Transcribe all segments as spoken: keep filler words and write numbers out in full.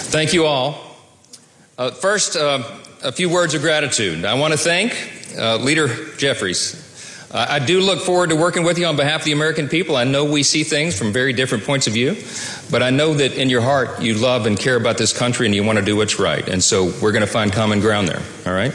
Thank you all. Uh, first, uh, a few words of gratitude. I want to thank uh, Leader Jeffries. Uh, I do look forward to working with you on behalf of the American people. I know we see things from very different points of view, but I know that in your heart you love and care about this country and you want to do what's right. And so we're going to find common ground there, all right?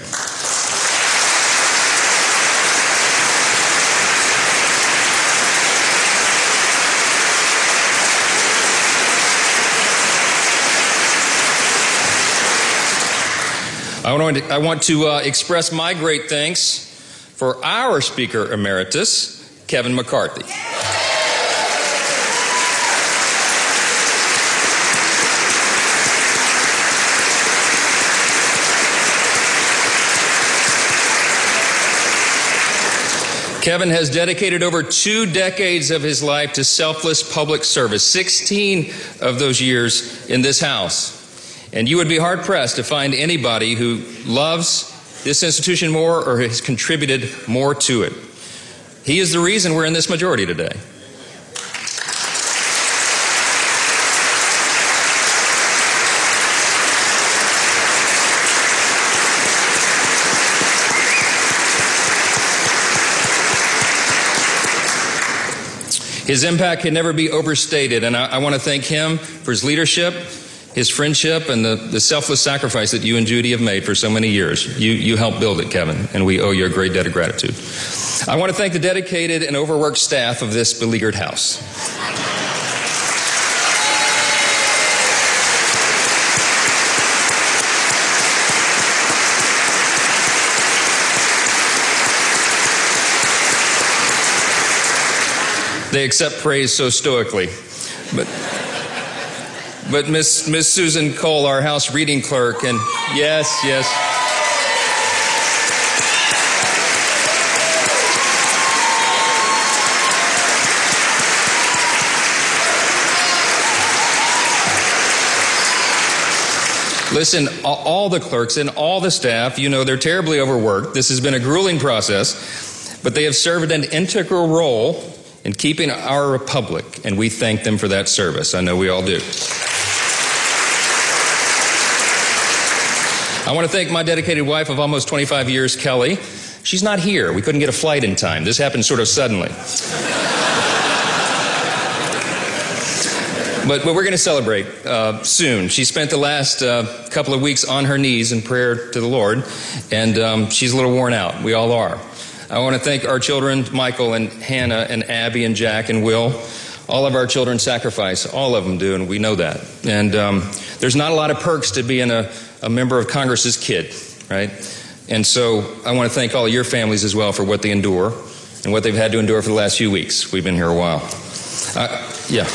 I want to, I want to uh, express my great thanks for our Speaker Emeritus, Kevin McCarthy. Kevin has dedicated over two decades of his life to selfless public service, sixteen of those years in this House. And you would be hard-pressed to find anybody who loves this institution more or has contributed more to it. He is the reason we're in this majority today. His impact can never be overstated, and I, I want to thank him for his leadership, his friendship, and the, the selfless sacrifice that you and Judy have made for so many years. You, you helped build it, Kevin, and we owe you a great debt of gratitude. I want to thank the dedicated and overworked staff of this beleaguered House. They accept praise so stoically. But But Miss Miss Susan Cole, our House reading clerk, and yes, yes. Listen, all the clerks and all the staff, you know, they're terribly overworked. This has been a grueling process, but they have served an integral role in keeping our republic, and we thank them for that service. I know we all do. I want to thank my dedicated wife of almost twenty-five years, Kelly. She's not here. We couldn't get a flight in time. This happened sort of suddenly. But, but we're going to celebrate uh, soon. She spent the last uh, couple of weeks on her knees in prayer to the Lord, and um, she's a little worn out. We all are. I want to thank our children, Michael and Hannah and Abby and Jack and Will. All of our children sacrifice. All of them do, and we know that. And um, there's not a lot of perks to being a, a member of Congress's kid, right? And so I want to thank all of your families as well for what they endure and what they've had to endure for the last few weeks. We've been here a while. Uh, yeah.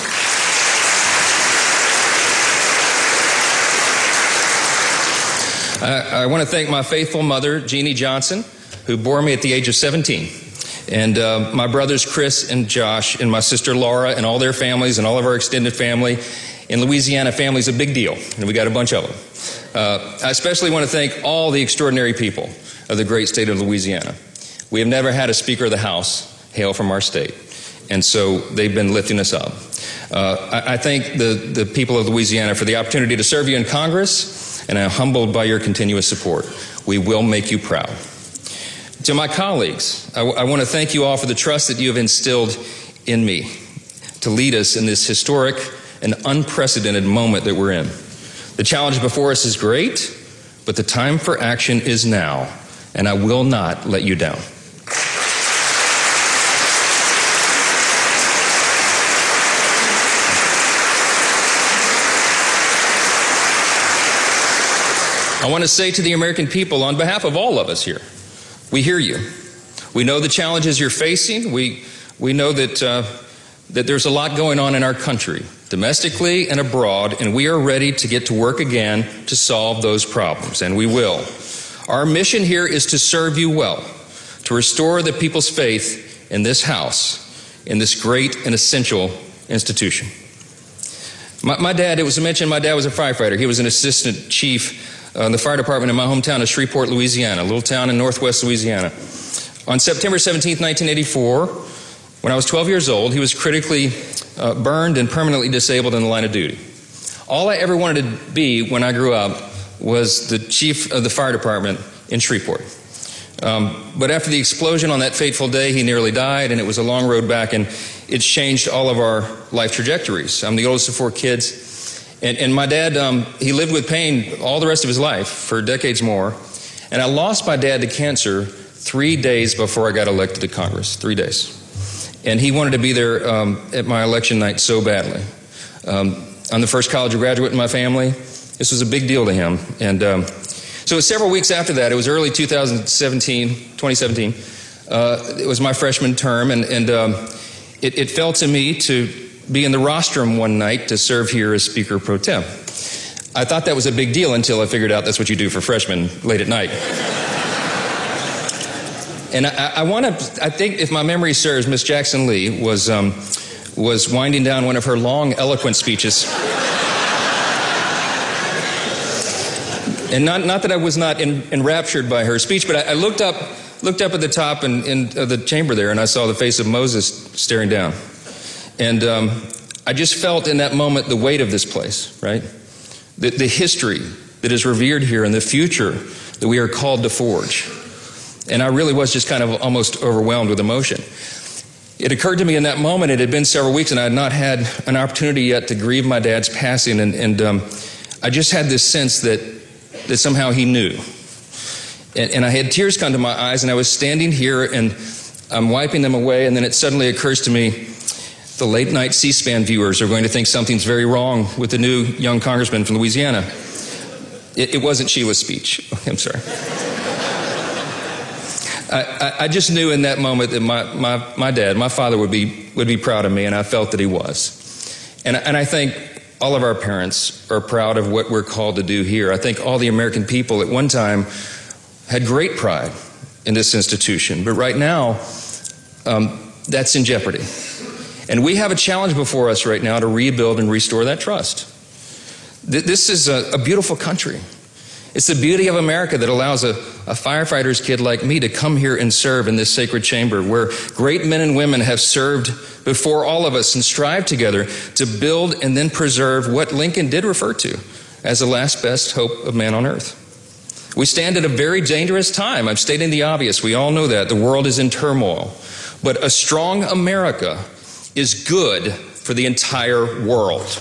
I, I want to thank my faithful mother, Jeannie Johnson, who bore me at the age of seventeen. And uh, my brothers, Chris and Josh, and my sister, Laura, and all their families, and all of our extended family. In Louisiana, family's a big deal, and we got a bunch of them. Uh, I especially want to thank all the extraordinary people of the great state of Louisiana. We have never had a Speaker of the House hail from our state, and so they've been lifting us up. Uh, I, I thank the, the people of Louisiana for the opportunity to serve you in Congress, and I'm humbled by your continuous support. We will make you proud. To my colleagues, I, I want to thank you all for the trust that you have instilled in me to lead us in this historic and unprecedented moment that we're in. The challenge before us is great, but the time for action is now, and I will not let you down. I want to say to the American people, on behalf of all of us here, we hear you. We know the challenges you're facing. We, we know that, uh, that there's a lot going on in our country, domestically and abroad, and we are ready to get to work again to solve those problems, and we will. Our mission here is to serve you well, to restore the people's faith in this House, in this great and essential institution. My, my dad, it was mentioned, my dad was a firefighter. He was an assistant chief Uh, in the fire department in my hometown of Shreveport, Louisiana, a little town in northwest Louisiana. On September seventeenth, nineteen eighty-four, when I was twelve years old, he was critically uh, burned and permanently disabled in the line of duty. All I ever wanted to be when I grew up was the chief of the fire department in Shreveport. Um, but after the explosion on that fateful day, he nearly died, and it was a long road back, and it's changed all of our life trajectories. I'm the oldest of four kids, and, and my dad, um, he lived with pain all the rest of his life for decades more, and I lost my dad to cancer three days before I got elected to Congress, three days. And he wanted to be there um, at my election night so badly. Um, I'm the first college graduate in my family. This was a big deal to him, and um, so it was several weeks after that. It was early two thousand seventeen, twenty seventeen. Uh, it was my freshman term, and, and um, it, it fell to me to be in the rostrum one night to serve here as Speaker Pro Tem. I thought that was a big deal until I figured out that's what you do for freshmen late at night. And I, I want to, I think if my memory serves, Miss Jackson Lee was, um, was winding down one of her long, eloquent speeches. And not, not that I was not en, enraptured by her speech, but I, I looked up looked up at the top in, in uh, the chamber there, and I saw the face of Moses staring down. And um, I just felt in that moment the weight of this place, right? The, the history that is revered here and the future that we are called to forge. And I really was just kind of almost overwhelmed with emotion. It occurred to me in that moment, it had been several weeks, and I had not had an opportunity yet to grieve my dad's passing, and, and um, I just had this sense that that somehow he knew. And, and I had tears come to my eyes, and I was standing here, and I'm wiping them away, and then it suddenly occurs to me, the late night C-SPAN viewers are going to think something's very wrong with the new young congressman from Louisiana. It, it wasn't Sheila's speech. I'm sorry. I, I, I just knew in that moment that my, my, my dad, my father would be, would be proud of me, and I felt that he was. And, and I think all of our parents are proud of what we're called to do here. I think all the American people at one time had great pride in this institution, but right now, um, that's in jeopardy. And we have a challenge before us right now to rebuild and restore that trust. Th- this is a, a beautiful country. It's the beauty of America that allows a, a firefighter's kid like me to come here and serve in this sacred chamber where great men and women have served before all of us and strive together to build and then preserve what Lincoln did refer to as the last best hope of man on earth. We stand at a very dangerous time. I'm stating the obvious. We all know that. The world is in turmoil. But a strong America is good for the entire world.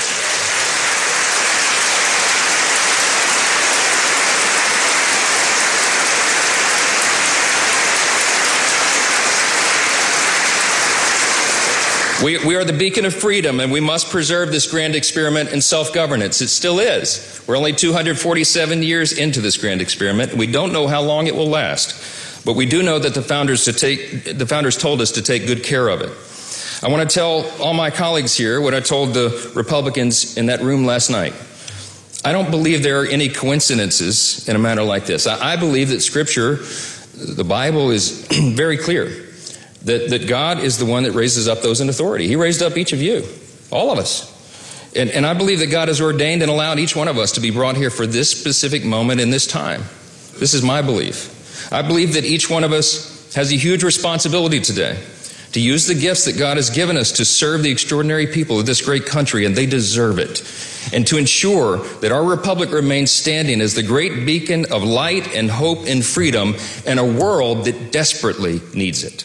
We, we are the beacon of freedom, and we must preserve this grand experiment in self-governance. It still is. We're only two hundred forty-seven years into this grand experiment. We don't know how long it will last, but we do know that the founders, to take, the founders told us to take good care of it. I want to tell all my colleagues here what I told the Republicans in that room last night. I don't believe there are any coincidences in a matter like this. I, I believe that Scripture, the Bible, is very clear. That, that God is the one that raises up those in authority. He raised up each of you, all of us. And, and I believe that God has ordained and allowed each one of us to be brought here for this specific moment in this time. This is my belief. I believe that each one of us has a huge responsibility today to use the gifts that God has given us to serve the extraordinary people of this great country, and they deserve it. And to ensure that our republic remains standing as the great beacon of light and hope and freedom in a world that desperately needs it.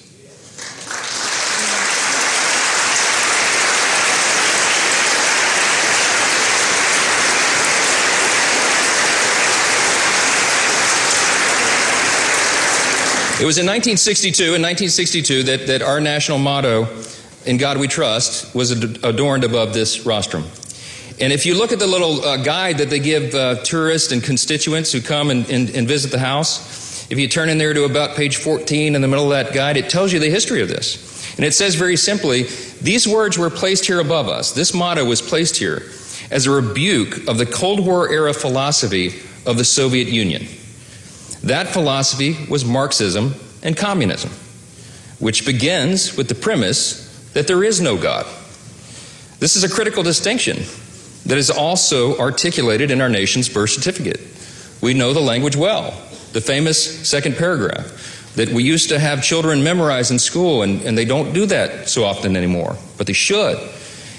It was in nineteen sixty-two, in nineteen sixty-two, that, that our national motto, "In God We Trust," was ad- adorned above this rostrum. And if you look at the little uh, guide that they give uh, tourists and constituents who come and, and, and visit the house, if you turn in there to about page fourteen in the middle of that guide, it tells you the history of this. And it says very simply, these words were placed here above us. This motto was placed here as a rebuke of the Cold War era philosophy of the Soviet Union. That philosophy was Marxism and communism, which begins with the premise that there is no God. This is a critical distinction that is also articulated in our nation's birth certificate. We know the language well, the famous second paragraph that we used to have children memorize in school, and, and they don't do that so often anymore, but they should.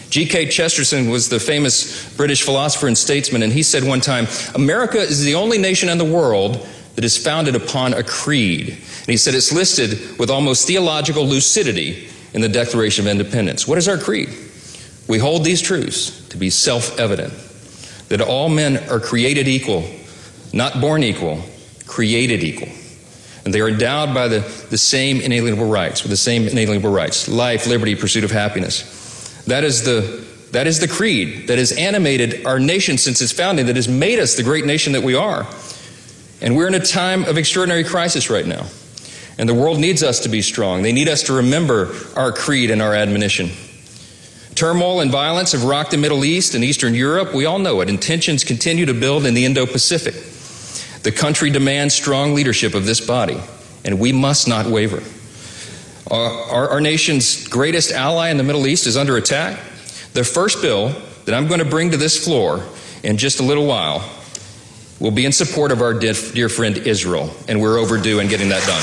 G K Chesterton was the famous British philosopher and statesman, and he said one time, America is the only nation in the world that is founded upon a creed. And he said it's listed with almost theological lucidity in the Declaration of Independence. What is our creed? We hold these truths to be self-evident, that all men are created equal, not born equal, created equal. And they are endowed by the, the same inalienable rights, with the same inalienable rights, life, liberty, pursuit of happiness. That is the, that is the creed that has animated our nation since its founding, that has made us the great nation that we are. And we're in a time of extraordinary crisis right now. And the world needs us to be strong. They need us to remember our creed and our admonition. Turmoil and violence have rocked the Middle East and Eastern Europe. We all know it. And tensions continue to build in the Indo-Pacific. The country demands strong leadership of this body, and we must not waver. Our, our, our nation's greatest ally in the Middle East is under attack. The first bill that I'm going to bring to this floor in just a little while will be in support of our dear, dear friend Israel, and we're overdue in getting that done.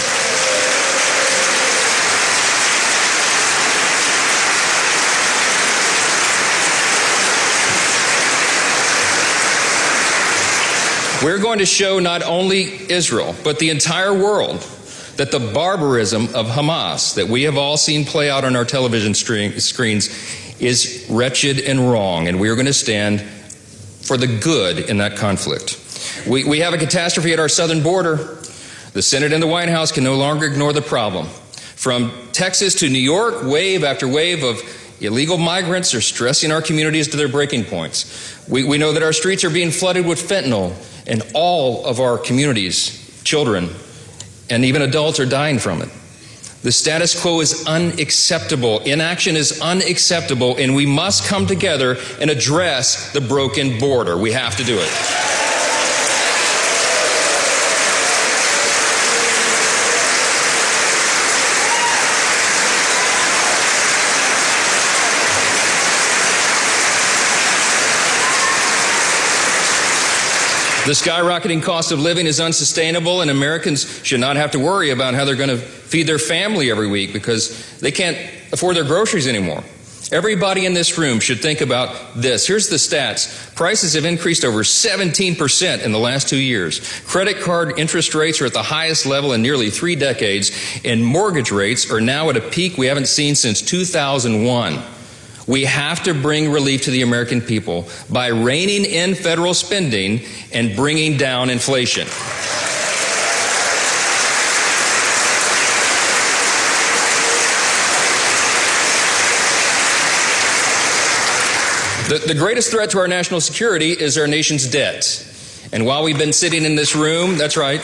We're going to show not only Israel, but the entire world that the barbarism of Hamas that we have all seen play out on our television screens is wretched and wrong, and we are going to stand for the good in that conflict. We, we have a catastrophe at our southern border. The Senate and the White House can no longer ignore the problem. From Texas to New York, wave after wave of illegal migrants are stressing our communities to their breaking points. We, we know that our streets are being flooded with fentanyl, and all of our communities, children, and even adults are dying from it. The status quo is unacceptable. Inaction is unacceptable, and we must come together and address the broken border. We have to do it. The skyrocketing cost of living is unsustainable, and Americans should not have to worry about how they're going to feed their family every week because they can't afford their groceries anymore. Everybody in this room should think about this. Here's the stats. Prices have increased over seventeen percent in the last two years. Credit card interest rates are at the highest level in nearly three decades, and mortgage rates are now at a peak we haven't seen since two thousand one. We have to bring relief to the American people by reining in federal spending and bringing down inflation. The, the greatest threat to our national security is our nation's debt. And while we've been sitting in this room, that's right,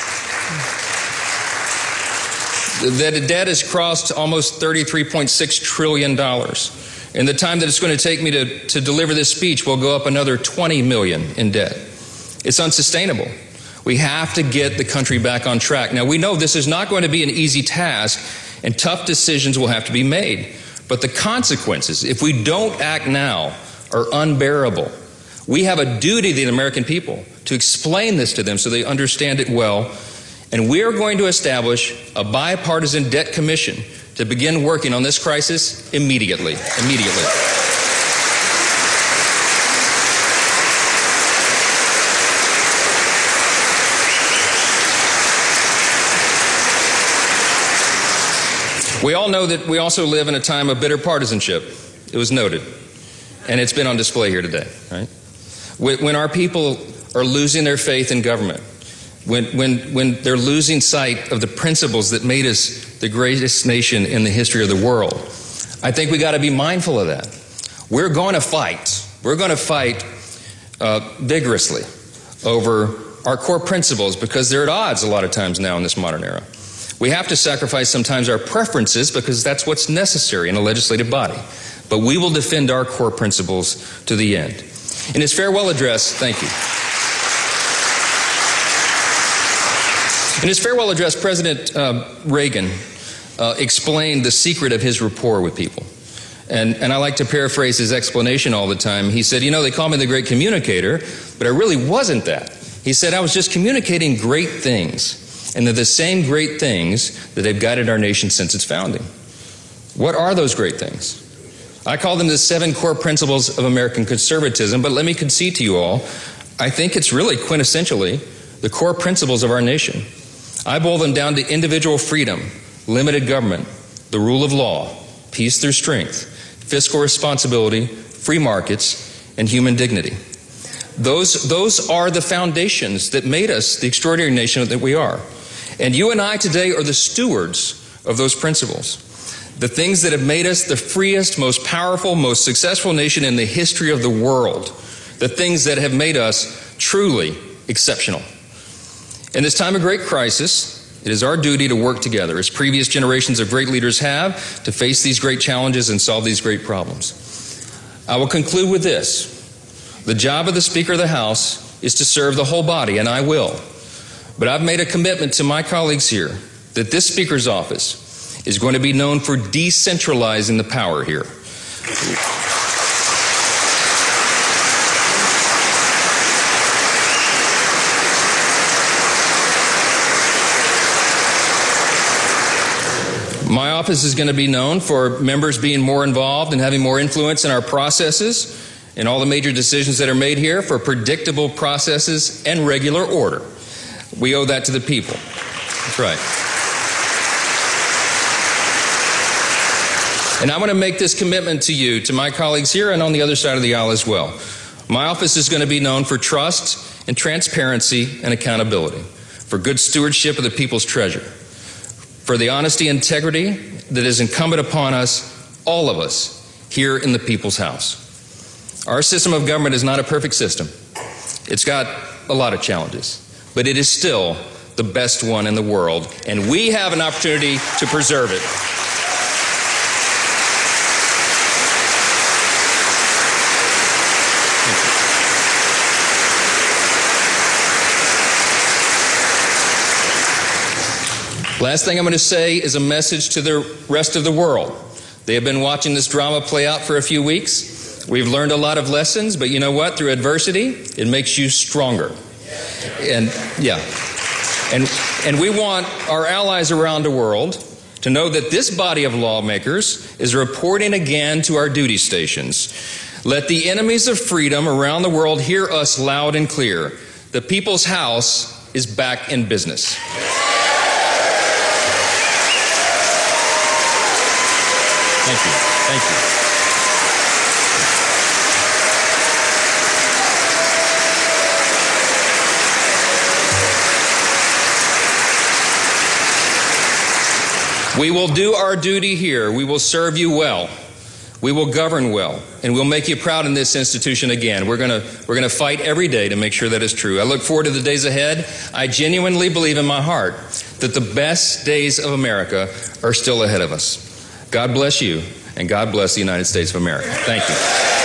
the debt has crossed almost thirty-three point six trillion dollars. In the time that it's going to take me to, to deliver this speech, we'll go up another twenty million dollars in debt. It's unsustainable. We have to get the country back on track. Now, we know this is not going to be an easy task, and tough decisions will have to be made. But the consequences, if we don't act now, are unbearable. We have a duty to the American people to explain this to them so they understand it well. And we are going to establish a bipartisan debt commission to begin working on this crisis immediately. Immediately. We all know that we also live in a time of bitter partisanship. It was noted, and it's been on display here today, right? When our people are losing their faith in government, when, when, when they're losing sight of the principles that made us the greatest nation in the history of the world, I think we got to be mindful of that. We're going to fight. We're going to fight uh, vigorously over our core principles because they're at odds a lot of times now in this modern era. We have to sacrifice sometimes our preferences because that's what's necessary in a legislative body. But we will defend our core principles to the end. In his farewell address, thank you. In his farewell address, President uh, Reagan uh, explained the secret of his rapport with people. And, and I like to paraphrase his explanation all the time. He said, you know, they call me the great communicator, but I really wasn't that. He said, I was just communicating great things. And they're the same great things that have guided our nation since its founding. What are those great things? I call them the seven core principles of American conservatism, but let me concede to you all, I think it's really quintessentially the core principles of our nation. I boil them down to individual freedom, limited government, the rule of law, peace through strength, fiscal responsibility, free markets, and human dignity. Those, those are the foundations that made us the extraordinary nation that we are. And you and I today are the stewards of those principles. The things that have made us the freest, most powerful, most successful nation in the history of the world. The things that have made us truly exceptional. In this time of great crisis, it is our duty to work together, as previous generations of great leaders have, to face these great challenges and solve these great problems. I will conclude with this. The job of the Speaker of the House is to serve the whole body, and I will. But I've made a commitment to my colleagues here that this Speaker's office is going to be known for decentralizing the power here. My office is going to be known for members being more involved and having more influence in our processes and all the major decisions that are made here, for predictable processes and regular order. We owe that to the people. That's right. And I want to make this commitment to you, to my colleagues here and on the other side of the aisle as well. My office is going to be known for trust and transparency and accountability, for good stewardship of the people's treasure, for the honesty and integrity that is incumbent upon us, all of us, here in the People's House. Our system of government is not a perfect system. It's got a lot of challenges, but it is still the best one in the world, and we have an opportunity to preserve it. Last thing I'm going to say is a message to the rest of the world. They have been watching this drama play out for a few weeks. We've learned a lot of lessons, but you know what? Through adversity, it makes you stronger. And yeah, and and we want our allies around the world to know that this body of lawmakers is reporting again to our duty stations. Let the enemies of freedom around the world hear us loud and clear. The People's House is back in business. Thank you. Thank you. We will do our duty here. We will serve you well. We will govern well, and we'll make you proud in this institution again. We're going to we're going to fight every day to make sure that is true. I look forward to the days ahead. I genuinely believe in my heart that the best days of America are still ahead of us. God bless you, and God bless the United States of America. Thank you.